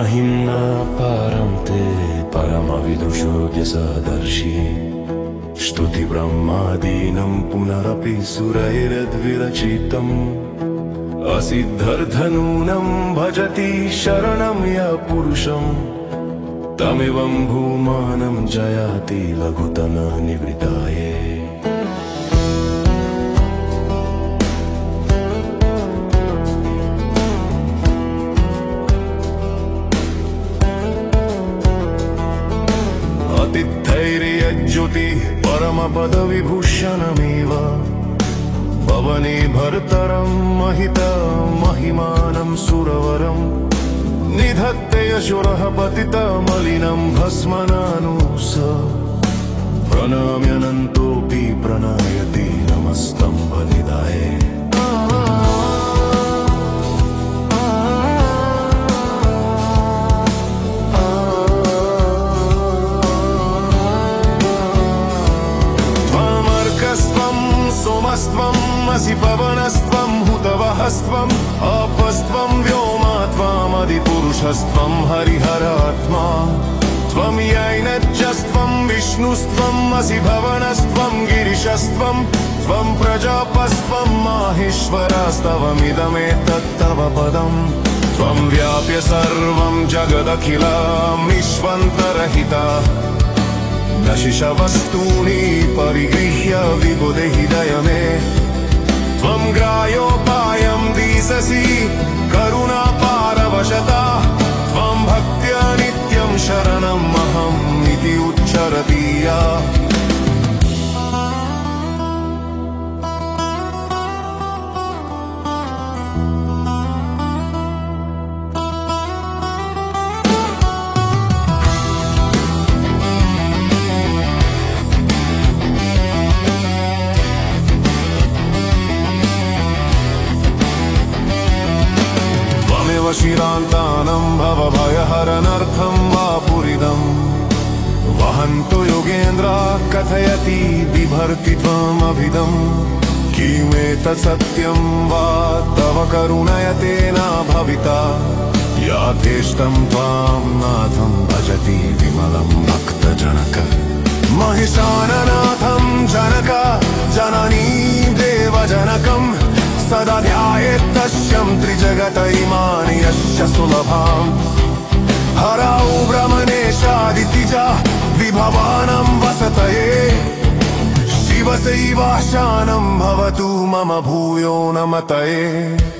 महिम्ना पारं ते परमविदुषोऽज्ञसदर्शि स्तुतिब्रह्मादीनं पुनरपि सुरैरद्विरचितम् असिद्धर्धनूनं भजति शरणं यः पुरुषम् तमिवं भूमानं जयाति लघुतननिवृत्ताये। अतिथैर्यज्योतिः परमपदविभूषणमेव पवने भर्तरं महिमानं सुरवरम् निधत्ते यशोरः पतितमलिनं भस्मनानुस प्रणम्यनन्तोऽपि प्रणयति नमस्तम्भनिधाय। त्वमर्कस्त्वं सोमस्त्वम् असि पवनस्त्वं हुतवहस्त्वम् अपस्त्वं व्योमा त्वमधिपुरुषस्त्वं हरिहरात्मा त्वं यैनज्जस्त्वं विष्णुस्त्वम् असि भवनस्त्वं गिरिशस्त्वं त्वं प्रजापस्त्वं माहेश्वरस्त्वमिदमेतत्तव पदम् त्वं व्याप्य सर्वं जगदखिलमीश्वन्तरहिता दशिशवस्तूनि परिगृह्य विबुधहृदय मे त्वं ग्राह्योपायं दिशसि करुणापारवशता त्वं भक्त्या नित्यं शरणम् अहम् इति उच्चरति या। शिरान्तानं भवभयहरनर्थं वा पुरिदम् वहन्तो योगेन्द्र कथयति बिभर्ति त्वमभिदम् किमेतत् सत्यं वा तव करुणया न भविता याथेष्टं त्वां नाथं भजति विमलं भक्तजनक महिषाननाथं जनक जननी देवजनकम् सदा ध्यायेत्तस्यं त्रिजगत इमानि यस्य सुलभाम् हरौ ब्रह्मणेशादितिजा विभवानं वसतये शिवसैवाशानं भवतु मम भूयो नमतये।